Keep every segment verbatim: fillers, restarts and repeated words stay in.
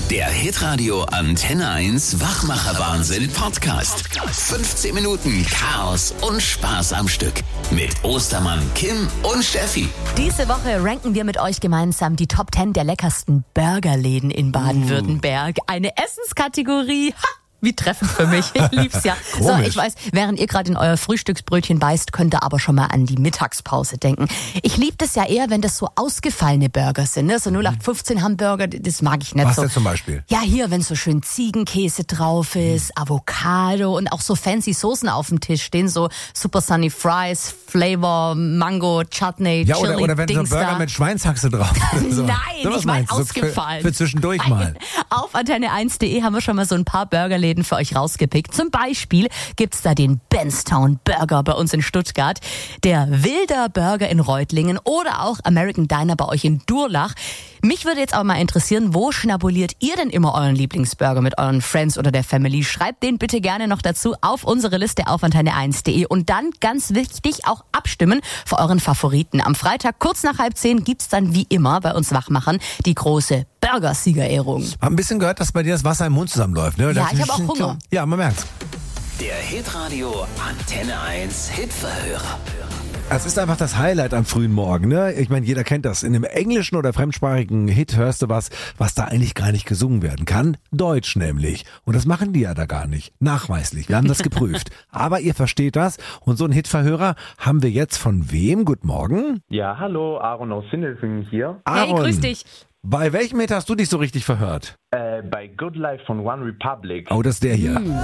Der Hitradio Antenne eins Wachmacher-Wahnsinn Podcast. fünfzehn Minuten Chaos und Spaß am Stück. Mit Ostermann, Kim und Steffi. Diese Woche ranken wir mit euch gemeinsam die Top zehn der leckersten Burgerläden in Baden-Württemberg. Eine Essenskategorie. Ha! Wie treffend für mich. Ich lieb's ja. So, ich weiß, während ihr gerade in euer Frühstücksbrötchen beißt, könnt ihr aber schon mal an die Mittagspause denken. Ich lieb das ja eher, wenn das so ausgefallene Burger sind. Ne? So null acht fünfzehn Hamburger, das mag ich nicht Was so. denn zum Beispiel? Ja, hier, wenn so schön Ziegenkäse drauf ist, Avocado und auch so fancy Soßen auf dem Tisch stehen, so Super Sunny Fries, Flavor, Mango, Chutney, Ja, Chili, oder, oder wenn so ein Dings Burger da. mit Schweinshaxe drauf ist. So. Nein, So was ich meine meinst du? So ausgefallen. Für, für zwischendurch mal. Auf antenne eins punkt de haben wir schon mal so ein paar Burgerläden für euch rausgepickt. Zum Beispiel gibt's da den Benstown Burger bei uns in Stuttgart, der Wilder Burger in Reutlingen oder auch American Diner bei euch in Durlach. Mich würde jetzt aber mal interessieren, wo schnabuliert ihr denn immer euren Lieblingsburger mit euren Friends oder der Family? Schreibt den bitte gerne noch dazu auf unsere Liste auf antenne eins punkt de und dann, ganz wichtig, auch abstimmen für euren Favoriten. Am Freitag kurz nach halb zehn gibt's dann wie immer bei uns Wachmachern die große Burger-Siegerehrung. Hab ein bisschen gehört, dass bei dir das Wasser im Mund zusammenläuft. Ne? Ja, ich habe auch Hunger. Ja, man merkt's. Der Hitradio Antenne eins Hitverhörer. Es ist einfach das Highlight am frühen Morgen, ne? Ich meine, jeder kennt das. In einem englischen oder fremdsprachigen Hit hörst du was, was da eigentlich gar nicht gesungen werden kann. Deutsch nämlich. Und das machen die ja da gar nicht. Nachweislich. Wir haben das geprüft. Aber ihr versteht das. Und so einen Hitverhörer haben wir jetzt von wem? Guten Morgen. Ja, hallo, Aaron aus Sindelfingen hier. Hey, Aaron, grüß dich. bei welchem Hit hast du dich so richtig verhört? Äh, bei Good Life von One Republic. Oh, das ist der hier. Hm.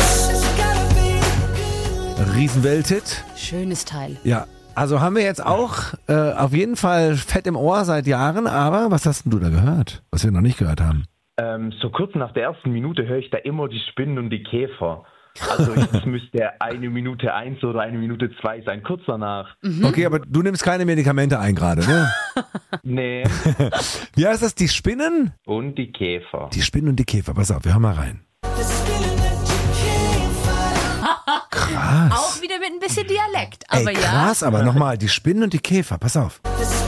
Riesenwelthit. Schönes Teil. Ja, also haben wir jetzt auch äh, auf jeden Fall fett im Ohr seit Jahren, aber was hast denn du da gehört, was wir noch nicht gehört haben? Ähm, so kurz nach der ersten Minute höre ich da immer die Spinnen und die Käfer. Also jetzt müsste eine Minute eins oder eine Minute zwei sein, kurz danach. Mhm. Okay, aber du nimmst keine Medikamente ein gerade, ne? Nee, Wie heißt das, die Spinnen? und die Käfer. Die Spinnen und die Käfer, pass auf, wir hören mal rein. Krass. Auch wieder mit ein bisschen Dialekt, aber Ey, krass, ja. aber nochmal, die Spinnen und die Käfer, pass auf.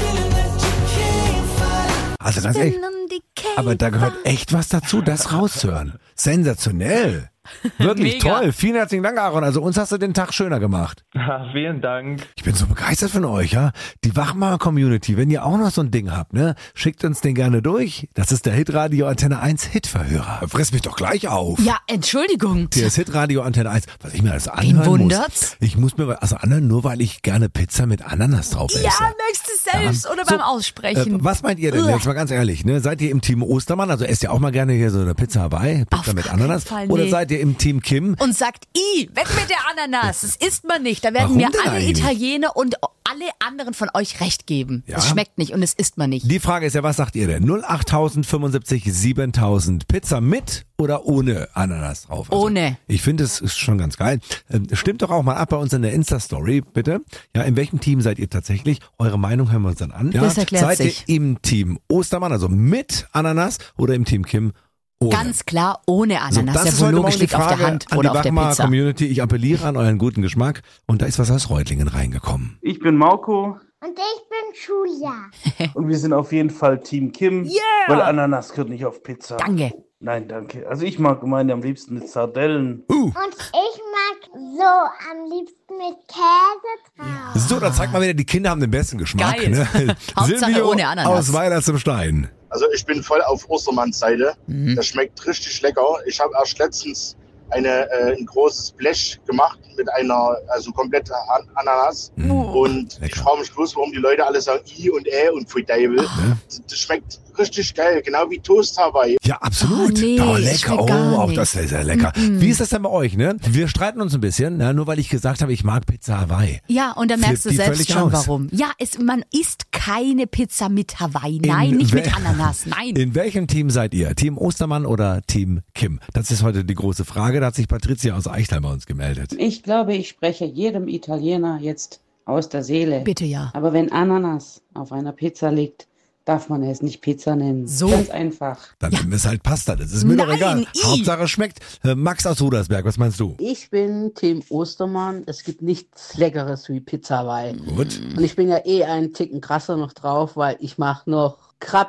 Also ganz echt, Und die Käfer. aber da gehört echt was dazu, das rauszuhören. Sensationell. Wirklich Mega. toll. Vielen herzlichen Dank, Aaron. Also uns hast du den Tag schöner gemacht. Ha, vielen Dank. Ich bin so begeistert von euch, ja. Die Wachmacher-Community, wenn ihr auch noch so ein Ding habt, ne, schickt uns den gerne durch. Das ist der Hitradio Antenne eins Hitverhörer. Friss mich doch gleich auf. Ja, Entschuldigung. Hier ist Hitradio Antenne eins. Was ich mir alles anhören wundert's? muss. Ich muss mir, also anhören, nur weil ich gerne Pizza mit Ananas drauf esse. Ja, merkst du selbst oder beim So, Aussprechen. Äh, was meint ihr denn Uah. jetzt mal ganz ehrlich, ne? Seid ihr im Team Ostermann, also esst ihr auch mal gerne hier so eine Pizza Hawaii, Pizza Auf mit keinen Ananas? Fall, Oder nee. seid ihr im Team Kim? Und sagt, i, weg mit der Ananas. Das isst man nicht. Da werden Warum mir denn alle eigentlich? Italiener und alle anderen von euch recht geben. Ja. Es schmeckt nicht und es isst man nicht. Die Frage ist ja, was sagt ihr denn? null acht fünfundsiebzig siebentausend. Pizza mit oder ohne Ananas drauf? Also, Ohne. Ich finde, es ist schon ganz geil. Ähm, Stimmt doch auch mal ab bei uns in der Insta-Story, bitte. Ja, in welchem Team seid ihr tatsächlich? Eure Meinung hören wir uns dann an. Ja? Das erklärt seid sich. ihr im Team Ostermann, also mit Ananas, oder im Team Kim ohne? Ganz klar ohne So, Ananas. das der ist heute logisch Morgen die liegt auf Frage der Hand an oder die auf der Wachmacher Pizza. Community. Ich appelliere an euren guten Geschmack. Und da ist was aus Reutlingen reingekommen. Ich bin Mauko Und ich bin Julia. und wir sind auf jeden Fall Team Kim, Yeah! weil Ananas gehört nicht auf Pizza. Danke. Nein, danke. Also ich mag meine am liebsten mit Sardellen. Uh, Und ich mag so am liebsten mit Käse drauf. so, dann zeigt mal wieder, die Kinder haben den besten Geschmack. Geil. Ne? Hauptsache Silvio ohne Ananas. aus Weiler zum Stein. Also ich bin voll auf Ostermanns Seite. Mhm. Das schmeckt richtig lecker. Ich habe erst letztens eine, äh, ein großes Blech gemacht mit einer, also komplett An Ananas. Mhm. Und ich Lecker. frage mich bloß, warum die Leute alle sagen I und Ä und Pfui Teufel. Das schmeckt richtig geil, genau wie Toast Hawaii. Ja, absolut. Oh, nee, oh, das lecker. schmeckt Oh, gar auch nicht. das ist sehr lecker. Wie ist das denn bei euch, ne? Wir streiten uns ein bisschen, ne? Nur weil ich gesagt habe, ich mag Pizza Hawaii. Ja, und da merkst du Flippt die selbst völlig schon aus. warum. Ja, es, man isst keine Pizza mit Hawaii. Nein, nicht wel- mit Ananas. Nein. In welchem Team seid ihr? Team Ostermann oder Team Kim? Das ist heute die große Frage. Da hat sich Patricia aus Eichtal bei uns gemeldet. Ich glaube, ich spreche jedem Italiener jetzt aus der Seele. Bitte ja. Aber wenn Ananas auf einer Pizza liegt, darf man es nicht Pizza nennen. So. Ganz einfach. Dann nennen wir es halt Pasta. Das ist mir doch Nein, egal. i. Hauptsache es schmeckt. Äh, Max aus Rudersberg, was meinst du? Ich bin Team Ostermann. Es gibt nichts Leckeres wie Pizza Hawaii. Gut. Und ich bin ja eh einen Ticken krasser noch drauf, weil ich mache noch Krabben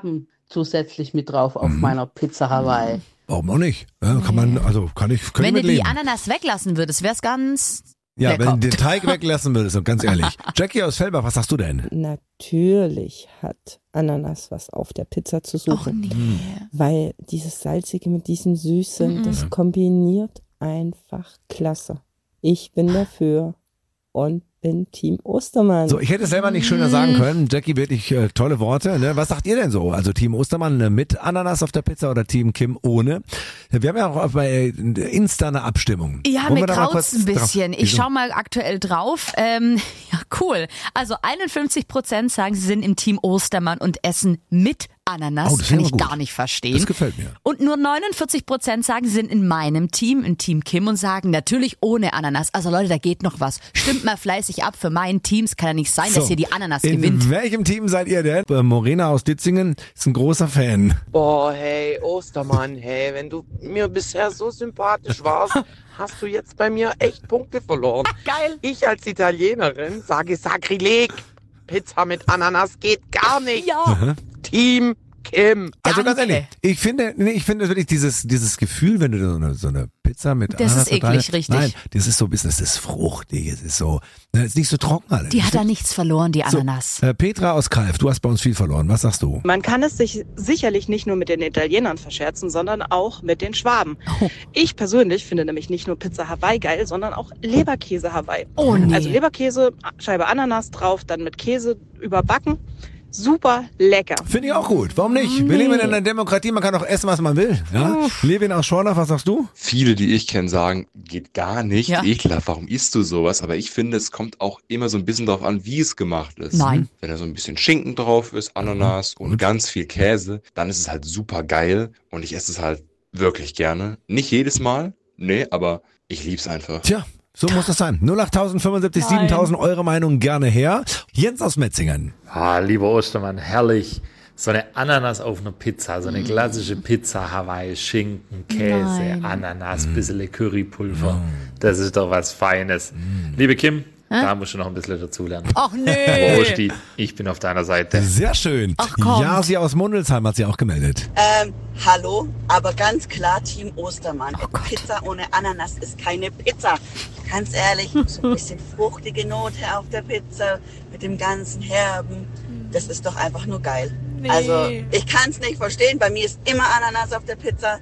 zusätzlich mit drauf auf Mhm. meiner Pizza Hawaii. Warum auch nicht? Ja, kann man, also kann ich, kann Wenn ich du die mitleben. Ananas weglassen würdest, wär's ganz Ja, lecker. wenn du den Teig weglassen würdest, und ganz ehrlich. Jackie aus Fellbach, was sagst du denn? Natürlich hat Ananas was auf der Pizza zu Och suchen. nee. Weil dieses Salzige mit diesem Süßen, Mhm. das kombiniert einfach klasse. Ich bin dafür und bin Team Ostermann. So, ich hätte es selber nicht schöner sagen können. Jackie, wirklich äh, tolle Worte. Ne? Was sagt ihr denn so? Also Team Ostermann äh, mit Ananas auf der Pizza oder Team Kim ohne? Wir haben ja auch bei Insta eine Abstimmung. Ja, Wollen mir wir da mal graut's kurz ein bisschen. drauf- Ich Wieso? schau mal aktuell drauf. Ähm, ja, cool. Also einundfünfzig Prozent sagen, sie sind im Team Ostermann und essen mit Ananas. Oh, das Kann ist ich aber gut. gar nicht verstehen. Das gefällt mir. Und nur neunundvierzig Prozent sagen, sie sind in meinem Team, in Team Kim, und sagen natürlich ohne Ananas. Also Leute, da geht noch was. Stimmt mal fleißig ab für mein Team. Es kann ja nicht sein, So, dass hier die Ananas in gewinnt. welchem Team seid ihr denn? Äh, Morena aus Ditzingen ist ein großer Fan. Boah, hey, Ostermann, hey, wenn du mir bisher so sympathisch warst, hast du jetzt bei mir echt Punkte verloren. Geil. Ich als Italienerin sage Sakrileg. Pizza mit Ananas geht gar nicht. Ja. Team Kim. Also ganz Danke. ehrlich, ich finde, nee, ich finde wirklich dieses, dieses Gefühl, wenn du so eine, so eine Pizza mit Das Ananas ist eklig, total- richtig. Nein, das ist so ein bisschen, es ist fruchtig, es ist so, ne, es ist nicht so trocken alles. Die hat da nichts verloren, die Ananas. So, äh, Petra aus Kalf, du hast bei uns viel verloren. Was sagst du? Man kann es sich sicherlich nicht nur mit den Italienern verscherzen, sondern auch mit den Schwaben. Oh. Ich persönlich finde nämlich nicht nur Pizza Hawaii geil, sondern auch Leberkäse Hawaii. Oh nee. Also Leberkäse, Scheibe Ananas drauf, dann mit Käse überbacken. Super lecker. Finde ich auch gut. Warum nicht? Wir leben in einer Demokratie, man kann auch essen, was man will. Ja? Levin aus Schorndorf, was sagst du? Viele, die ich kenne, sagen, geht gar nicht, Ja. ekelhaft, warum isst du sowas? Aber ich finde, es kommt auch immer so ein bisschen darauf an, wie es gemacht ist. Nein. Wenn da so ein bisschen Schinken drauf ist, Ananas und ganz viel Käse, dann ist es halt super geil und ich esse es halt wirklich gerne. Nicht jedes Mal, nee, aber ich lieb's einfach. Tja, so muss das sein. null acht fünfundsiebzig, Nein. siebentausend, eure Meinung gerne her. Jens aus Metzingen. Ah, lieber Ostermann, herrlich. So eine Ananas auf einer Pizza, so eine klassische Pizza Hawaii, Schinken, Käse, Nein. Ananas, bisschen Currypulver. Das ist doch was Feines. Liebe Kim, da musst du noch ein bisschen dazulernen. Ach Aber nee. Osti, ich bin auf deiner Seite. Sehr schön. Ach, komm. Jasi aus Mundelsheim hat sie auch gemeldet. Ähm, hallo, aber ganz klar Team Ostermann. Pizza ohne Ananas ist keine Pizza. Ganz ehrlich, so ein bisschen fruchtige Note auf der Pizza mit dem ganzen Herben. Das ist doch einfach nur geil. Also, ich kann es nicht verstehen. Bei mir ist immer Ananas auf der Pizza.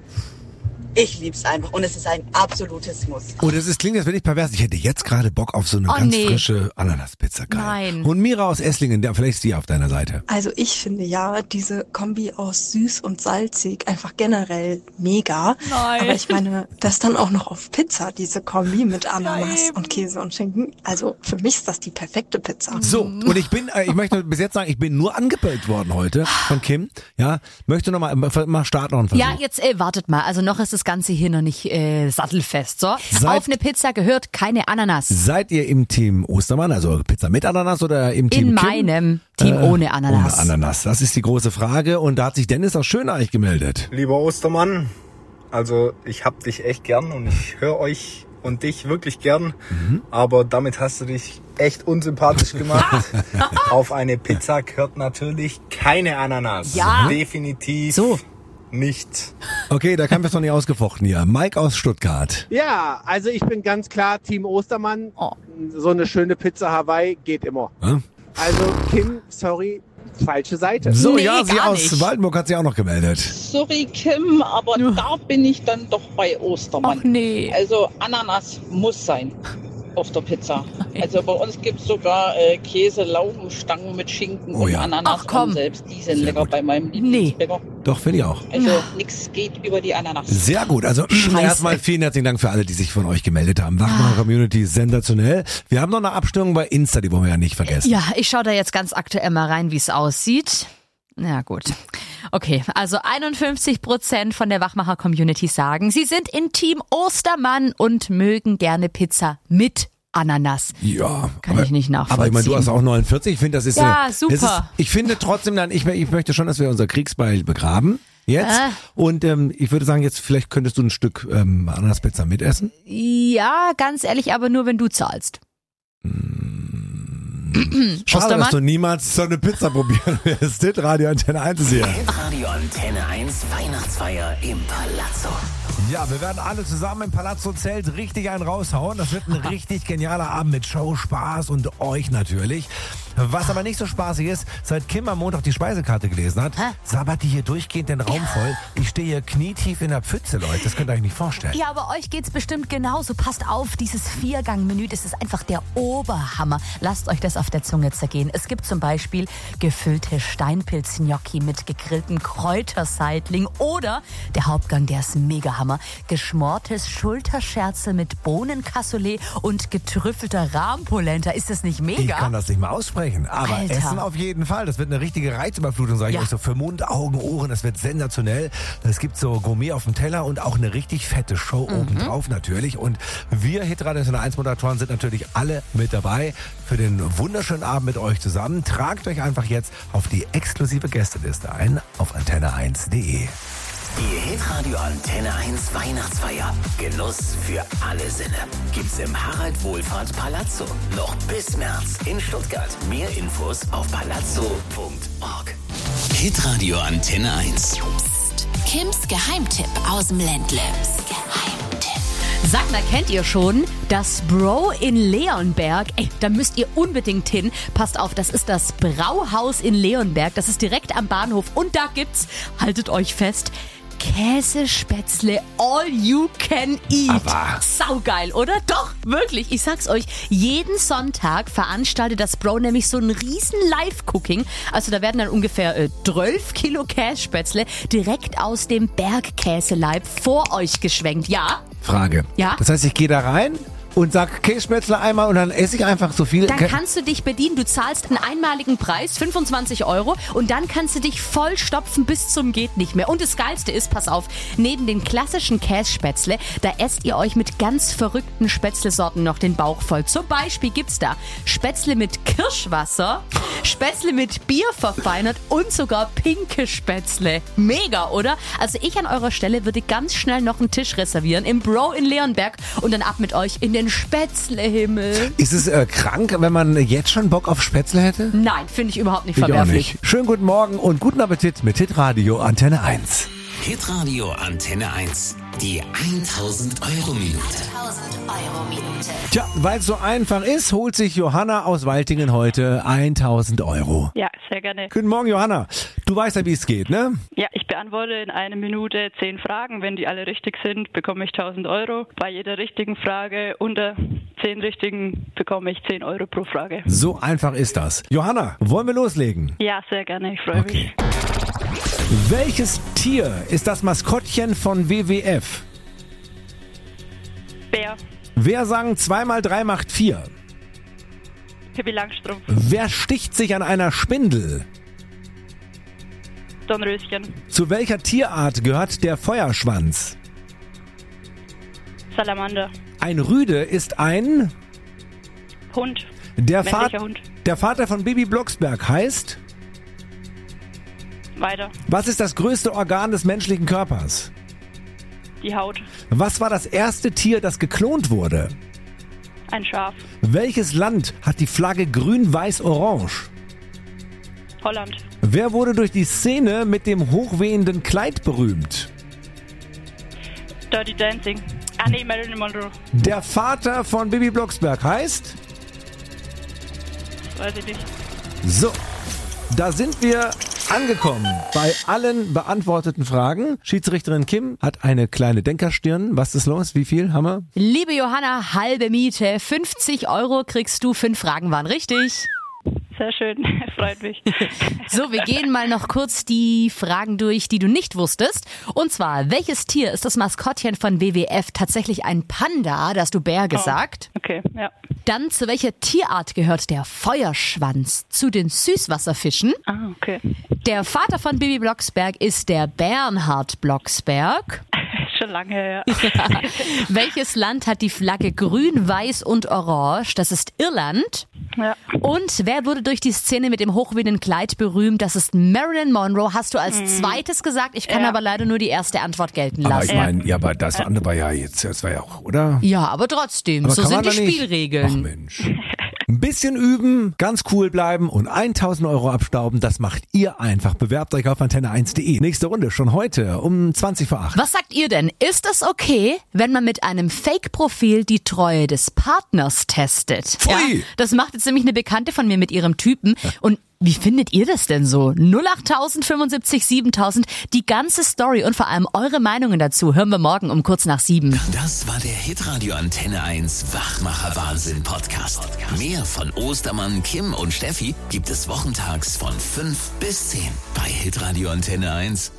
Ich lieb's einfach und es ist ein absolutes Muss. Und es ist, klingt jetzt wirklich pervers. Ich hätte jetzt gerade Bock auf so eine Oh, ganz nee. frische Ananaspizza. Geil. Nein. Und Mira aus Esslingen, der, vielleicht ist die auf deiner Seite. Also ich finde ja diese Kombi aus süß und salzig einfach generell mega. Nein. Aber ich meine, das dann auch noch auf Pizza, diese Kombi mit Ananas und Käse und Schinken. Also für mich ist das die perfekte Pizza. So, und ich bin, äh, ich möchte bis jetzt sagen, ich bin nur angepellt worden heute von Kim. Ja, möchte noch mal, mal starten noch einen Versuch. Ja, jetzt äh, wartet mal. Also noch ist das Ganze hier noch nicht äh, sattelfest. So, Seid- auf eine Pizza gehört keine Ananas. Seid ihr im Team Ostermann, also Pizza mit Ananas oder im Team In Kim? meinem Team Äh, ohne Ananas. Ohne Ananas, das ist die große Frage. Und da hat sich Dennis aus Schöneich gemeldet. Lieber Ostermann, also ich hab dich echt gern und ich höre euch und dich wirklich gern, Mhm. aber damit hast du dich echt unsympathisch gemacht. Auf eine Pizza gehört natürlich keine Ananas. Ja. Definitiv So. nicht. Okay, da kam es noch nicht ausgefochten hier. Mike aus Stuttgart. Ja, also ich bin ganz klar Team Ostermann. Oh. So eine schöne Pizza Hawaii geht immer. Ja? Also Kim, sorry, falsche Seite. So, Nee, ja, sie gar aus nicht. Waldenburg hat sie auch noch gemeldet. Sorry, Kim, aber da bin ich dann doch bei Ostermann. Ach nee. Also Ananas muss sein auf der Pizza. Also bei uns gibt es sogar äh, Käse-Laugenstangen mit Schinken Oh und ja. Ananas. Ach komm. Und selbst die sind Sehr lecker gut. bei meinem Lieblingsbäcker. Doch, finde ich auch. Also nichts geht über die Ananas. Sehr gut. Also Scheiße. erstmal vielen herzlichen Dank für alle, die sich von euch gemeldet haben. Wachmacher Community, sensationell. Wir haben noch eine Abstimmung bei Insta, die wollen wir ja nicht vergessen. Ja, ich schaue da jetzt ganz aktuell mal rein, wie es aussieht. Ja, gut. Okay, also einundfünfzig Prozent von der Wachmacher-Community sagen, sie sind in Team Ostermann und mögen gerne Pizza mit Ananas. Ja. Kann aber, ich nicht nachvollziehen. Aber ich meine, du hast auch neunundvierzig. Ich finde, das ist... Ja, eine, super. Das ist, ich finde trotzdem dann, ich, ich möchte schon, dass wir unser Kriegsbeil begraben. Jetzt. Äh. Und ähm, ich würde sagen, jetzt vielleicht könntest du ein Stück ähm, Ananaspizza mitessen. Ja, ganz ehrlich, aber nur wenn du zahlst. Schade, Ostermann? dass du niemals so eine Pizza probieren wirst. Radio Antenne eins ist hier. Radio Antenne eins Weihnachtsfeier im Palazzo. Ja, wir werden alle zusammen im Palazzo-Zelt richtig einen raushauen. Das wird ein richtig genialer Abend mit Show, Spaß und euch natürlich. Was aber nicht so spaßig ist, seit Kim am Montag die Speisekarte gelesen hat, sabbert die hier durchgehend den Raum voll. Ich stehe hier knietief in der Pfütze, Leute. Das könnt ihr euch nicht vorstellen. Ja, aber euch geht's bestimmt genauso. Passt auf, dieses Viergang-Menü, das ist einfach der Oberhammer. Lasst euch das auf der Zunge zergehen. Es gibt zum Beispiel gefüllte Steinpilz-Gnocchi mit gegrilltem Kräuterseitling oder der Hauptgang, der ist mega Hammer. Geschmortes Schulterscherzel mit Bohnencassoulet und getrüffelter Rahmpolenta. Ist das nicht mega? Ich kann das nicht mal aussprechen. Aber Alter. Essen auf jeden Fall. Das wird eine richtige Reizüberflutung, sage ich Ja. euch so. Für Mund, Augen, Ohren, das wird sensationell. Es gibt so Gourmet auf dem Teller und auch eine richtig fette Show Mhm. obendrauf natürlich. Und wir Hitradio Antenne eins Moderatoren sind natürlich alle mit dabei für den wunderschönen Abend mit euch zusammen. Tragt euch einfach jetzt auf die exklusive Gästeliste ein auf antenne eins punkt de. Die Hitradio Antenne eins Weihnachtsfeier. Genuss für alle Sinne. Gibt's im Harald Wohlfahrt Palazzo. Noch bis März in Stuttgart. Mehr Infos auf palazzo punkt org. Hitradio Antenne eins. Psst. Kims Geheimtipp aus dem Ländle. Geheimtipp. Sagt mal, kennt ihr schon das Bro in Leonberg? Ey, da müsst ihr unbedingt hin. Passt auf, das ist das Brauhaus in Leonberg. Das ist direkt am Bahnhof. Und da gibt's, haltet euch fest, Käsespätzle all you can eat. Aber saugeil, oder? Doch, wirklich. Ich sag's euch, jeden Sonntag veranstaltet das Bro nämlich so ein riesen Live-Cooking. Also da werden dann ungefähr äh, zwölf Kilo Käsespätzle direkt aus dem Bergkäseleib vor euch geschwenkt. Ja? Frage. Ja? Das heißt, ich gehe da rein und sag Kässpätzle einmal und dann esse ich einfach so viel. Dann kannst du dich bedienen. Du zahlst einen einmaligen Preis, fünfundzwanzig Euro, und dann kannst du dich vollstopfen bis zum geht nicht mehr. Und das Geilste ist, pass auf, neben den klassischen Kässpätzle, da esst ihr euch mit ganz verrückten Spätzlesorten noch den Bauch voll. Zum Beispiel gibt's da Spätzle mit Kirschwasser, Spätzle mit Bier verfeinert und sogar pinke Spätzle. Mega, oder? Also ich an eurer Stelle würde ganz schnell noch einen Tisch reservieren im Bro in Leonberg und dann ab mit euch in den Spätzlehimmel. Ist es äh, krank, wenn man jetzt schon Bock auf Spätzle hätte? Nein, finde ich überhaupt nicht Ich auch verwerflich. nicht. Schönen guten Morgen und guten Appetit mit Hitradio Antenne eins. Hitradio Antenne eins. Die tausend Euro Minute. tausend Euro Minute. Tja, weil es so einfach ist, holt sich Johanna aus Waltingen heute tausend Euro. Ja, sehr gerne. Guten Morgen, Johanna. Du weißt ja, wie es geht, ne? Ja, ich beantworte in einer Minute zehn Fragen. Wenn die alle richtig sind, bekomme ich tausend Euro. Bei jeder richtigen Frage unter zehn richtigen bekomme ich zehn Euro pro Frage. So einfach ist das. Johanna, wollen wir loslegen? Ja, sehr gerne. Ich freue mich. Welches Tier ist das Maskottchen von W W F? Bär. Wer sang zwei mal drei macht vier? Pippi Langstrumpf. Wer sticht sich an einer Spindel? Dornröschen. Zu welcher Tierart gehört der Feuerschwanz? Salamander. Ein Rüde ist ein... Hund. Der, Männlicher Vat- Hund. der Vater von Bibi Blocksberg heißt... Weiter. Was ist das größte Organ des menschlichen Körpers? Die Haut. Was war das erste Tier, das geklont wurde? Ein Schaf. Welches Land hat die Flagge grün-weiß-orange? Holland. Wer wurde durch die Szene mit dem hochwehenden Kleid berühmt? Dirty Dancing. Ah nee, Marilyn Monroe. Der Vater von Bibi Blocksberg heißt? Weiß ich nicht. So, da sind wir angekommen bei allen beantworteten Fragen. Schiedsrichterin Kim hat eine kleine Denkerstirn. Was ist los? Wie viel haben wir? Liebe Johanna, halbe Miete. fünfzig Euro kriegst du. Fünf Fragen waren richtig. Sehr schön, freut mich. So, wir gehen mal noch kurz die Fragen durch, die du nicht wusstest. Und zwar, welches Tier ist das Maskottchen von W W F? Tatsächlich ein Panda, da hast du Bär gesagt. Oh, okay, ja. Dann, zu welcher Tierart gehört der Feuerschwanz? Zu den Süßwasserfischen. Ah, okay. Der Vater von Bibi Blocksberg ist der Bernhard Blocksberg. Schon lange her. Ja. Welches Land hat die Flagge grün, weiß und orange? Das ist Irland. Ja. Und wer wurde durch die Szene mit dem hochwehenden Kleid berühmt? Das ist Marilyn Monroe. Hast du als Mhm. zweites gesagt. Ich kann Ja. aber leider nur die erste Antwort gelten Aber lassen. ich meine, ja, aber das andere war ja jetzt, das war ja auch, oder? Ja, aber trotzdem, Aber so kann sind man die da nicht- Spielregeln. Ach Mensch. Ein bisschen üben, ganz cool bleiben und tausend Euro abstauben, das macht ihr einfach. Bewerbt euch auf antenne eins punkt de. Nächste Runde schon heute um zwanzig vor acht. Was sagt ihr denn? Ist es okay, wenn man mit einem Fake-Profil die Treue des Partners testet? Pfui! Ja, das macht jetzt nämlich eine Bekannte von mir mit ihrem Typen. Und wie findet ihr das denn so? null achttausend fünfundsiebzig siebentausend, die ganze Story und vor allem eure Meinungen dazu hören wir morgen um kurz nach sieben. Das war der Hitradio Antenne eins Wachmacher Wahnsinn Podcast. Mehr von Ostermann, Kim und Steffi gibt es wochentags von fünf bis zehn bei Hitradio Antenne eins.